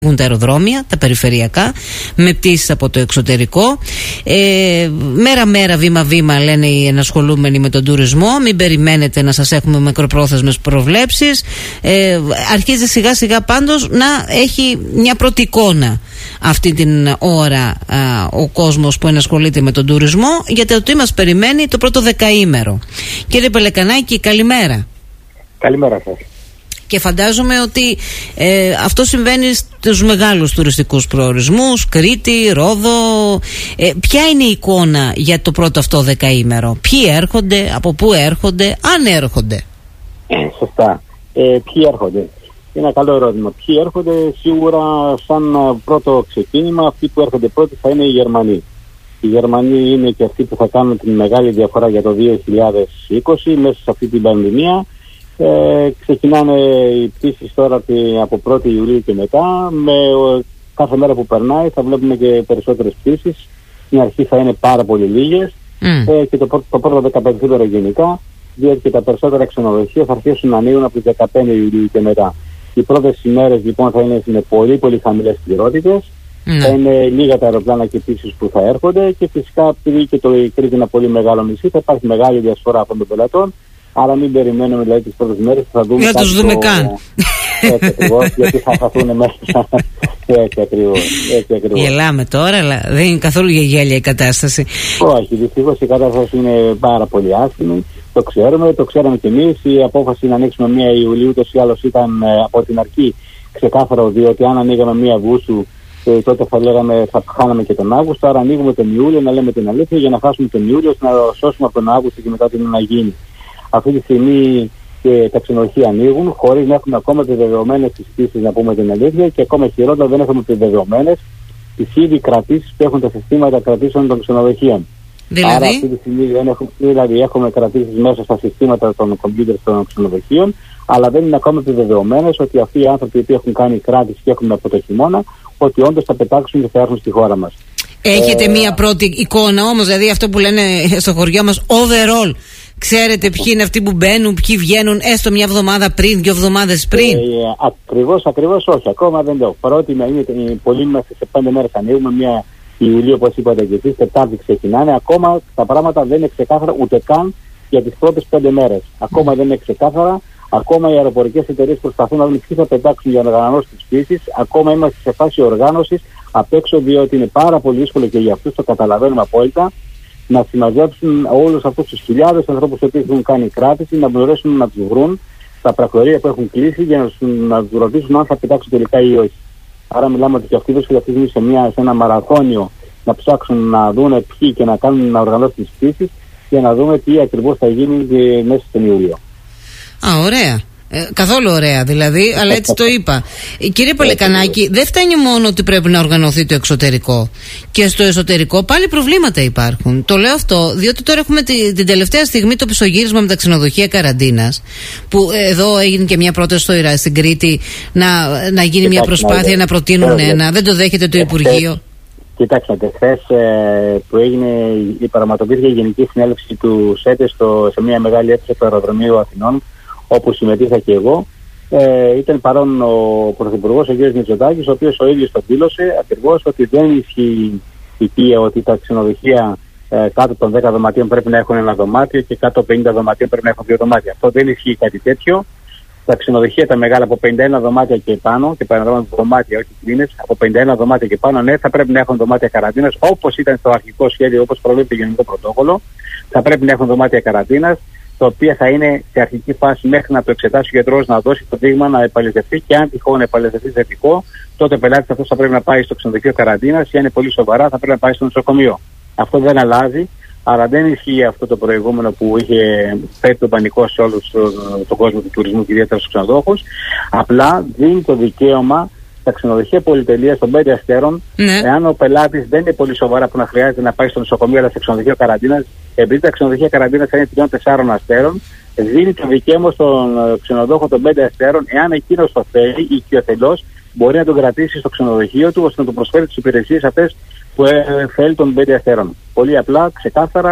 τα αεροδρόμια, τα περιφερειακά, με πτήσεις από το εξωτερικό. Μέρα-μέρα, βήμα-βήμα, λένε οι ενασχολούμενοι με τον τουρισμό. Μην περιμένετε να σας έχουμε μακροπρόθεσμες προβλέψεις. Αρχίζει σιγά-σιγά πάντως να έχει μια πρώτη εικόνα αυτή την ώρα ο κόσμος που ενασχολείται με τον τουρισμό, γιατί το τι μας περιμένει το πρώτο δεκαήμερο. Κύριε Πελεκανάκη, καλημέρα. Καλημέρα σας. Και φαντάζομαι ότι αυτό συμβαίνει στους μεγάλους τουριστικούς προορισμούς, Κρήτη, Ρόδο. Ποια είναι η εικόνα για το πρώτο αυτό δεκαήμερο? Ποιοι έρχονται, από πού έρχονται, αν έρχονται? Σωστά. Ποιοι έρχονται? Είναι ένα καλό ερώτημα. Ποιοι έρχονται? Σίγουρα σαν πρώτο ξεκίνημα αυτοί που έρχονται πρώτοι θα είναι οι Γερμανοί. Οι Γερμανοί είναι και αυτοί που θα κάνουν την μεγάλη διαφορά για το 2020 μέσα σε αυτή την πανδημία. Ξεκινάνε οι πτήσεις τώρα από 1η Ιουλίου και μετά. Με κάθε μέρα που περνάει θα βλέπουμε και περισσότερες πτήσεις. Στην αρχή θα είναι πάρα πολύ λίγες και το πρώτο 15 γενικά, διότι και τα περισσότερα ξενοδοχεία θα αρχίσουν να ανοίγουν από τις 15 Ιουλίου και μετά. Οι πρώτες ημέρες λοιπόν θα είναι με πολύ πολύ χαμηλές πληρότητες. Θα είναι λίγα τα αεροπλάνα και πτήσεις που θα έρχονται και φυσικά επειδή και το Κρήτη είναι ένα πολύ μεγάλο νησί, θα υπάρχει μεγάλη διασπορά από των πελατών. Άρα μην περιμένουμε δηλαδή τις πρώτες μέρες, θα δούμε. Δεν τους δούμε καν. Έτσι ακριβώς, γιατί θα χαθούν μέσα. Έτσι ακριβώς. Γελάμε τώρα, αλλά δεν είναι καθόλου για γέλια η κατάσταση. Όχι, δυστυχώς η κατάσταση είναι πάρα πολύ άσχημη. Το ξέραμε κι εμείς. Η απόφαση να ανοίξουμε 1 Ιουλίου ούτως ή άλλως ήταν από την αρχή ξεκάθαρο, διότι αν ανοίγαμε 1 Αυγούστου τότε θα λέγαμε θα χάναμε και τον Αύγουστο. Άρα ανοίγουμε τον Ιούλιο, να λέμε την αλήθεια, για να χάσουμε τον Ιούλιο, ώστε να σώσουμε από τον Αύγουστο και μετά τι να γίνει. Αυτή τη στιγμή τα ξενοδοχεία ανοίγουν χωρίς να έχουμε ακόμα επιβεβαιωμένες τις πτήσεις, να πούμε την αλήθεια, και ακόμα χειρότερα δεν έχουμε επιβεβαιωμένες τις ήδη κρατήσεις που έχουν τα συστήματα κρατήσεων των ξενοδοχείων. Δηλαδή? Άρα αυτή τη στιγμή έχουμε κρατήσεις μέσα στα συστήματα των κομπιούτερ των ξενοδοχείων, αλλά δεν είναι ακόμα επιβεβαιωμένες ότι αυτοί οι άνθρωποι που έχουν κάνει κράτηση και έχουν από το χειμώνα, ότι όντως θα πετάξουν και θα έρθουν στη χώρα μας. Έχετε μία πρώτη εικόνα όμως, δηλαδή αυτό που λένε στο χωριό μας, overall? Ξέρετε ποιοι είναι αυτοί που μπαίνουν, ποιοι βγαίνουν, έστω 1 εβδομάδα πριν, 2 εβδομάδες πριν? Ακριβώς όχι. Ακόμα δεν το έχω. Παρότι πολλοί είμαστε σε 5 μέρες ανοίγουμε, 1 Ιουλίου όπως είπατε και εσείς, Τετάρτη ξεκινάνε. Ακόμα τα πράγματα δεν είναι ξεκάθαρα ούτε καν για τις πρώτες 5 μέρες. Ακόμα δεν είναι ξεκάθαρα. Ακόμα οι αεροπορικές εταιρείες προσπαθούν να δουν ποιοι θα πετάξουν για να οργανώσουν τις πτήσεις. Ακόμα είμαστε σε φάση οργάνωσης απ' έξω, διότι είναι πάρα πολύ δύσκολο και για αυτούς, το καταλαβαίνουμε απόλυτα, να συμμαζέψουν όλους αυτούς τους χιλιάδες ανθρώπους που έχουν κάνει κράτηση, να μπορέσουν να τους βρουν στα πρακτορία που έχουν κλείσει για να τους ρωτήσουν αν θα πετάξουν τελικά ή όχι. Άρα μιλάμε ότι και αυτοί βρίσκονται αυτή τη στιγμή σε ένα μαραθώνιο να ψάξουν να δουν ποιοι και να οργανώσουν τις πτήσεις για να δούμε τι ακριβώς θα γίνει μέσα στον Ιούλιο. Ωραία. Καθόλου ωραία δηλαδή, αλλά έτσι το είπα. Κύριε Πελεκανάκη, δεν φτάνει μόνο ότι πρέπει να οργανωθεί το εξωτερικό. Και στο εσωτερικό πάλι προβλήματα υπάρχουν. Το λέω αυτό διότι τώρα έχουμε την τελευταία στιγμή το πισωγύρισμα με τα ξενοδοχεία καραντίνας. Που εδώ έγινε και μια πρόταση στην Κρήτη να γίνει μια προσπάθεια να προτείνουν ένα. Δεν το δέχεται το Υπουργείο. Κοιτάξτε, χθες που πραγματοποιήθηκε η Γενική Συνέλευση του ΣΕΤΕ σε μια μεγάλη αίθουσα του αεροδρομίου Αθηνών, όπου συμμετείχα και εγώ, ήταν παρόν ο Πρωθυπουργός, ο κ. Μητσοτάκης, ο οποίος ο ίδιος το δήλωσε ακριβώς ότι δεν ισχύει η πία ότι τα ξενοδοχεία κάτω των 10 δωματίων πρέπει να έχουν 1 δωμάτιο και κάτω των 50 δωματίων πρέπει να έχουν 2 δωμάτια. Αυτό δεν ισχύει κάτι τέτοιο. Τα ξενοδοχεία τα μεγάλα από 51 δωμάτια και πάνω, και παραδείγματος δωμάτια, όχι κλίνες, από 51 δωμάτια και πάνω, ναι, θα πρέπει να έχουν δωμάτια καραντίνας, όπως ήταν στο αρχικό σχέδιο, όπως προβλέπει το Γενικό Πρωτόκολλο. Θα πρέπει να έχουν δωμάτια καραντίνας, τα οποία θα είναι σε αρχική φάση μέχρι να το εξετάσει ο γιατρός, να δώσει το δείγμα, να επαληθευτεί, και αν τυχόν επαληθευτεί θετικό, τότε ο πελάτης αυτός θα πρέπει να πάει στο ξενοδοχείο καραντίνας, ή αν είναι πολύ σοβαρά θα πρέπει να πάει στο νοσοκομείο. Αυτό δεν αλλάζει, άρα δεν ισχύει αυτό το προηγούμενο που είχε φέρει τον πανικό σε όλο τον κόσμο του τουρισμού και ιδιαίτερα στους ξενοδόχους. Απλά δίνει το δικαίωμα στα ξενοδοχεία πολυτελείας των 5 αστέρων, εάν ο πελάτης δεν είναι πολύ σοβαρά που να χρειάζεται να πάει στο νοσοκομείο, αλλά σε ξενοδοχείο καραντίνας, επειδή τα ξενοδοχεία καραντίνας θα είναι 3-4 αστέρων, δίνει το δικαίωμα στον ξενοδόχο των 5 αστέρων, εάν εκείνος το θέλει, οικειοθελώς, μπορεί να τον κρατήσει στο ξενοδοχείο του, ώστε να του προσφέρει τις υπηρεσίες αυτές που θέλει των 5 αστέρων. Πολύ απλά, ξεκάθαρα,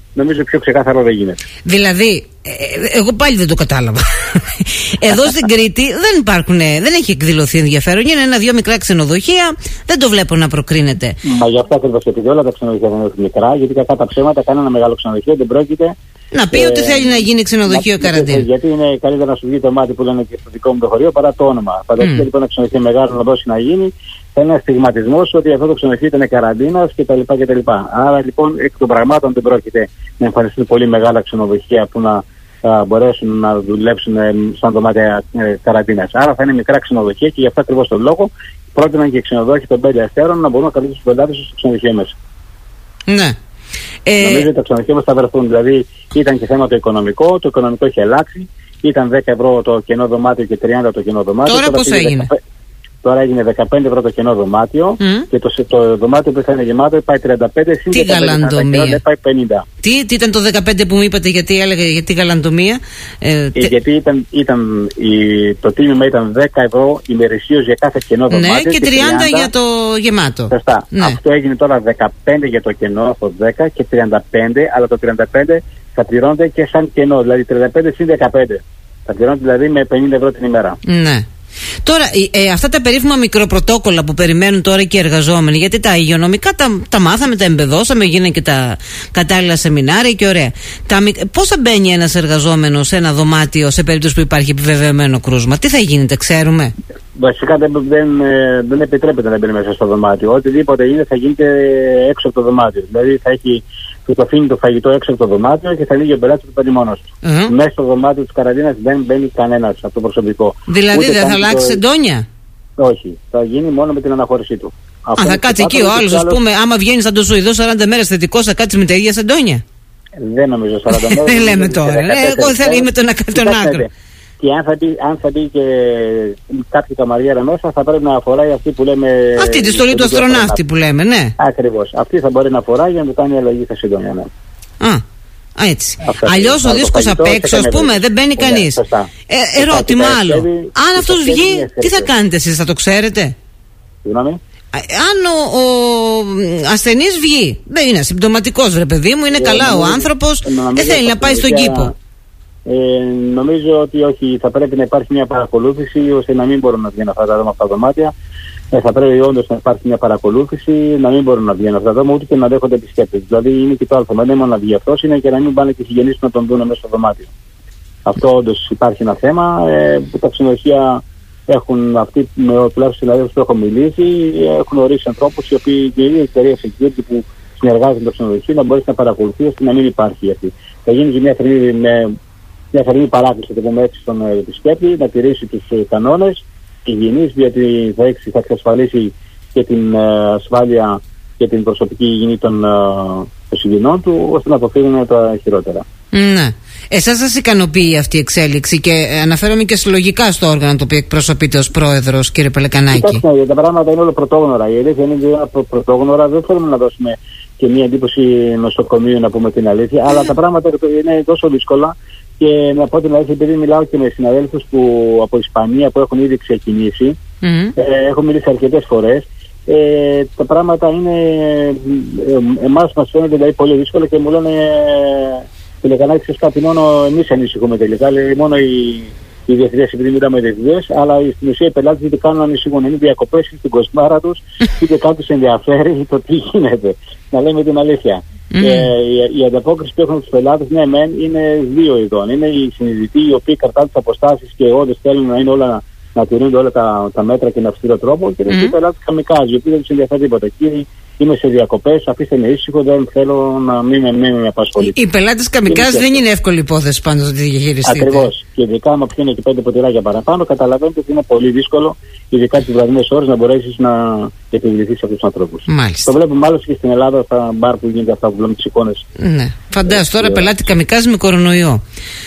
νομίζω πιο ξεκάθαρο δεν γίνεται. Δηλαδή, εγώ πάλι δεν το κατάλαβα. Εδώ στην Κρήτη δεν έχει εκδηλωθεί ενδιαφέρον. Είναι ένα-δύο μικρά ξενοδοχεία, δεν το βλέπω να προκρίνεται. Μα γι' αυτό ακριβώς, επειδή όλα τα ξενοδοχεία δεν είναι μικρά, γιατί κατά τα ψέματα κανένα μεγάλο ξενοδοχείο δεν πρόκειται να πει ότι θέλει να γίνει ξενοδοχείο καραντίνα. Γιατί είναι καλύτερα να σου βγει το μάτι που λένε και στο δικό μου το χωριό παρά το όνομα. Φανταστείτε λοιπόν ένα ξενοδοχείο μεγάλο να δώσει να γίνει, θα είναι ένα στιγματισμό ότι αυτό το ξενοδοχείο ήταν καραντίνα κτλ. Άρα λοιπόν εκ των πραγμάτων δεν πρόκειται να εμφανιστούν πολύ μεγάλα ξενοδοχεία που να μπορέσουν να δουλέψουν σαν δωμάτια καραντίνας. Άρα θα είναι μικρά ξενοδοχεία και γι' αυτό ακριβώς τον λόγο πρότειναν και ξενοδόχοι των 5 αστέρων να μπορούν να καλύψουν τους πελάτες στο ξενοδοχείο μέσα. Ναι. Νομίζω ότι τα ξενοδοχεία μας θα βρεθούν. Δηλαδή ήταν και θέμα το οικονομικό έχει αλλάξει. Ήταν 10 ευρώ το κενό δωμάτιο και 30 το κενό δωμάτιο. Τώρα πώς έγινε? Τώρα έγινε 15 ευρώ το κενό δωμάτιο και το δωμάτιο που θα είναι γεμάτο πάει 35, συν 15 πάει 50. Τι ήταν το 15 που μου είπατε, γιατί έλεγα για τη γαλαντομία? Γιατί το τίμημα ήταν 10 ευρώ ημερησίως για κάθε κενό δωμάτιο. Ναι, και 30 για το γεμάτο. Σωστά. Ναι. Αυτό έγινε τώρα 15 για το κενό, αυτό 10 και 35, αλλά το 35 θα πληρώνεται και σαν κενό, δηλαδή 35 συν 15. Θα πληρώνεται δηλαδή με 50 ευρώ την ημέρα. Ναι. Τώρα, αυτά τα περίφημα μικροπρωτόκολλα που περιμένουν τώρα και οι εργαζόμενοι, γιατί τα υγειονομικά τα μάθαμε, τα εμπεδώσαμε, γίνανε και τα κατάλληλα σεμινάρια και ωραία. Πώς θα μπαίνει ένας εργαζόμενος σε ένα δωμάτιο σε περίπτωση που υπάρχει επιβεβαιωμένο κρούσμα? Τι θα γίνεται, ξέρουμε? Βασικά δεν επιτρέπεται να μπαίνει μέσα στο δωμάτιο. Οτιδήποτε είναι θα γίνεται έξω από το δωμάτιο. Δηλαδή θα έχει το αφήνει το φαγητό έξω από το δωμάτιο και θα ανοίγει ο πελάτης του παίρνει μόνος του. Μέσα στο δωμάτιο της καραντίνας δεν μπαίνει κανένας από το προσωπικό. Δηλαδή δεν θα αλλάξει εντόνια? Όχι. Θα γίνει μόνο με την αναχώρησή του. Θα κάτσει εκεί ο άλλος, ας πούμε, άμα βγαίνει σαν το Σουηδό 40 μέρες θετικός, θα κάτσει με τα ίδια εντόνια? Δεν νομίζω 40 μέρες. Δεν λέμε τώρα. Εγώ θέλω είμαι τον άκρο. Και αν θα μπει και κάποια καμαριέρα μέσα, θα πρέπει να φοράει αυτή που λέμε. Αυτή τη στολή του αστροναύτη που λέμε, ναι. Ακριβώς. Αυτή θα μπορεί να φοράει για να του κάνει αλλαγή στα συντόνια. Ναι. Έτσι. Αλλιώς ο δίσκος απ' έξω, ας πούμε, δεν μπαίνει κανείς. Ερώτημα άλλο. Αν αυτός βγει, τι θα κάνετε εσείς, θα το ξέρετε? Συγγνώμη. Αν ο ασθενής βγει, δεν είναι ασυμπτωματικός, ρε παιδί μου, είναι καλά ο άνθρωπος, δεν θέλει να πάει στον κήπο. Νομίζω ότι όχι, θα πρέπει να υπάρχει μια παρακολούθηση ώστε να μην μπορούν να βγαίνουν αυτά τα δωμάτια. Θα πρέπει όντως να υπάρχει μια παρακολούθηση, να μην μπορούν να βγαίνουν αυτά τα δωμάτια ούτε και να δέχονται επισκέπτες. Δηλαδή είναι και το άλλο. Δεν είναι μόνο να βγει αυτός, είναι και να μην πάνε και συγγενείς να τον δουν μέσα στο δωμάτιο. Αυτό όντως υπάρχει ένα θέμα που τα ξενοδοχεία έχουν, αυτοί τουλάχιστον συναδέλφους που έχω μιλήσει, έχουν ορίσει ανθρώπους οι οποίοι και η εταιρεία security που συνεργάζονται με το ξενοδοχείο να μπορέσει να παρακολουθεί ώστε να μην υπάρχει αυτή. Θα γίνει και μια θερμή παράκληση, το πούμε έτσι, στον επισκέπτη να τηρήσει τους κανόνες υγιεινής, διότι θα εξασφαλίσει και την ασφάλεια και την προσωπική υγιεινή των συγγενών του, ώστε να αποφύγουν τα χειρότερα. Ναι. Εσάς σας ικανοποιεί αυτή η εξέλιξη και αναφέρομαι και συλλογικά στο όργανο το οποίο εκπροσωπείτε ως πρόεδρος, κύριε Πελεκανάκη? Κοιτάξτε, τα πράγματα είναι όλο πρωτόγνωρα. Η αλήθεια είναι πρωτόγνωρα, δεν θέλουμε να δώσουμε και μια εντύπωση νοσοκομείου, να πούμε την αλήθεια, αλλά τα πράγματα είναι τόσο δύσκολα. Και να πω την αλήθεια, επειδή μιλάω και με συναδέλφους από Ισπανία που έχουν ήδη ξεκινήσει, έχω μιλήσει αρκετές φορές, τα πράγματα είναι, εμάς μας φαίνεται δηλαδή πολύ δύσκολα και μου λένε Πελεκανάκη, ξέρεις κάτι, μόνο εμείς ανησυχούμε τελικά, λέει, μόνο οι διευθυντές, επειδή μιλάμε διευθυντές, αλλά στην ουσία οι πελάτες είτε κάνουν ανησυχούν, είναι διακοπές στην κοσμάρα τους, είτε κάτι τους ενδιαφέρει το τι γίνεται, να λέμε την αλήθεια. Η ανταπόκριση που έχουν τους πελάτες, ναι, είναι δύο ειδών. Είναι οι συνειδητοί οι οποίοι κρατάνε τις αποστάσεις και όντως θέλουν να είναι όλα, να τηρούνται όλα τα μέτρα και με αυστηρό τρόπο, και είναι οι πελάτες καμικάζοι, οι οποίοι δεν τους ενδιαφέρει τίποτα. Κύριοι, είμαι σε διακοπές, αφήστε με ήσυχο, δεν θέλω να μην με απασχολείτε. Οι πελάτες καμικάζοι δεν είναι εύκολη υπόθεση πάντως να τη διαχειριστείτε. Ακριβώς. Και ειδικά άμα πιένει και 5 ποτηράκια παραπάνω, καταλαβαίνετε ότι είναι πολύ δύσκολο, ειδικά τις βραδινές ώρες, να μπορέσεις να επιβληθείς σε αυτούς τους ανθρώπους. Μάλιστα. Το βλέπουμε μάλλον και στην Ελλάδα, στα μπαρ που γίνεται αυτά που βλέπουμε τις εικόνες. Ναι. Φαντάζομαι τώρα πελάτη καμικάζι με κορονοϊό.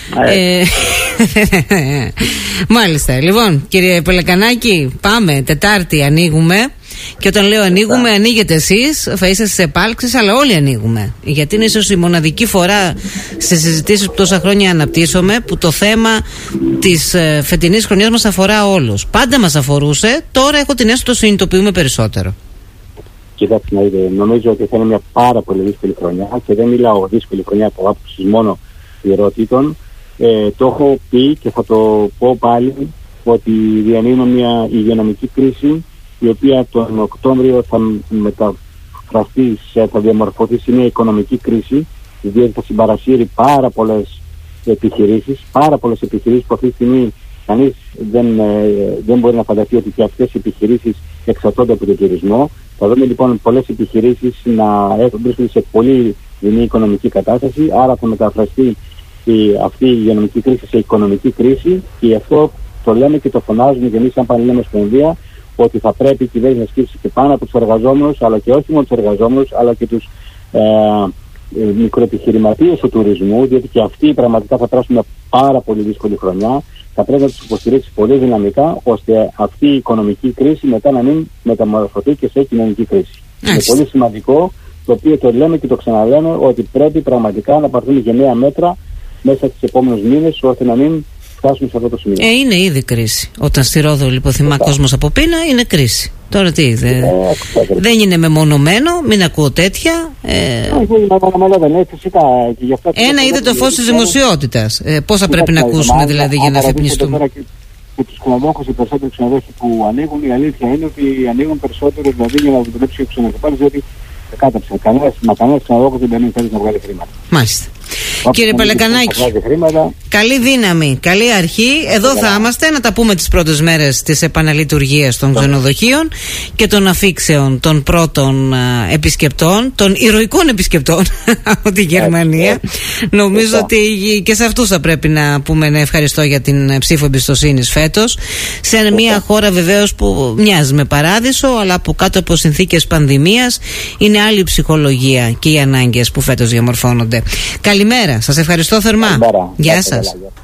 Μάλιστα. Λοιπόν, κύριε Πελεκανάκη, πάμε. Τετάρτη ανοίγουμε. Και όταν λέω ανοίγουμε, ανοίγετε εσείς, θα είσαστε σε επάλξεις, αλλά όλοι ανοίγουμε. Γιατί είναι ίσως η μοναδική φορά σε συζητήσεις που τόσα χρόνια αναπτύσσομαι που το θέμα της φετινής χρονιάς μας αφορά όλους. Πάντα μας αφορούσε, τώρα έχω την αίσθηση ότι το συνειδητοποιούμε περισσότερο. Κοιτάξτε να δείτε, νομίζω ότι θα είναι μια πάρα πολύ δύσκολη χρονιά και δεν μιλάω δύσκολη χρονιά από άποψη μόνο ιερότητων. Το έχω πει και θα το πω πάλι ότι διανύουμε μια υγειονομική κρίση η οποία τον Οκτώβριο θα μεταφραστεί, θα διαμορφωθεί σε μια οικονομική κρίση, διότι θα συμπαρασύρει πάρα πολλές επιχειρήσεις που αυτή τη στιγμή κανείς δεν μπορεί να φανταστεί ότι και αυτές οι επιχειρήσεις εξαρτώνται από τον τουρισμό. Θα δούμε λοιπόν πολλές επιχειρήσεις να βρίσκονται σε πολύ δεινή οικονομική κατάσταση, άρα θα μεταφραστεί αυτή η υγειονομική κρίση σε οικονομική κρίση και αυτό το λέμε και το φωνάζουμε και εμείς σαν Πανελλήνια Ομοσπονδία ότι θα πρέπει η κυβέρνηση να σκύψει και πάνω από τους εργαζόμενους, αλλά και όχι μόνο τους εργαζόμενους, αλλά και τους μικροεπιχειρηματίες του τουρισμού, διότι και αυτοί πραγματικά θα περάσουν μια πάρα πολύ δύσκολη χρονιά. Θα πρέπει να τους υποστηρίξει πολύ δυναμικά, ώστε αυτή η οικονομική κρίση μετά να μην μεταμορφωθεί και σε κοινωνική κρίση. Είναι πολύ σημαντικό, το οποίο το λέμε και το ξαναλέμε, ότι πρέπει πραγματικά να πάρθουν γενναία μέτρα μέσα στους επόμενους μήνες, ώστε να μην φτάσουμε σε αυτό το σημείο. Είναι ήδη κρίση. Όταν στη Ρόδο λιποθυμά κόσμος από πείνα, είναι κρίση. Τώρα τι, δεν είναι μεμονωμένο, μην ακούω τέτοια. Ένα είδε το φως της δημοσιότητας. Πόσα πρέπει να ακούσουμε δηλαδή για να αφυπνιστούμε. Και τους ξενοδόχους, οι περισσότεροι ξενοδόχοι που ανοίγουν, η αλήθεια είναι ότι ανοίγουν περισσότερο δηλαδή για να δουλέψει ο ξενοδοχός, διότι κάταψε. Κανένας ξενοδόχος δεν μπαίνει να βγάλει χρήματα. Μάλιστα. Κύριε Πελεκανάκη, καλή δύναμη, καλή αρχή. Εδώ θα είμαστε να τα πούμε τις πρώτες μέρες της επαναλειτουργίας των ξενοδοχείων και των αφήξεων των πρώτων επισκεπτών, των ηρωικών επισκεπτών από τη Γερμανία. Νομίζω ότι και σε αυτούς θα πρέπει να πούμε ένα ευχαριστώ για την ψήφο εμπιστοσύνης φέτος. Σε μια χώρα βεβαίως που μοιάζει με παράδεισο, αλλά που κάτω από συνθήκες πανδημίας είναι άλλη ψυχολογία και οι ανάγκες που φέτος διαμορφώνονται. Καλημέρα, σας ευχαριστώ θερμά. Καλημέρα. Γεια σας.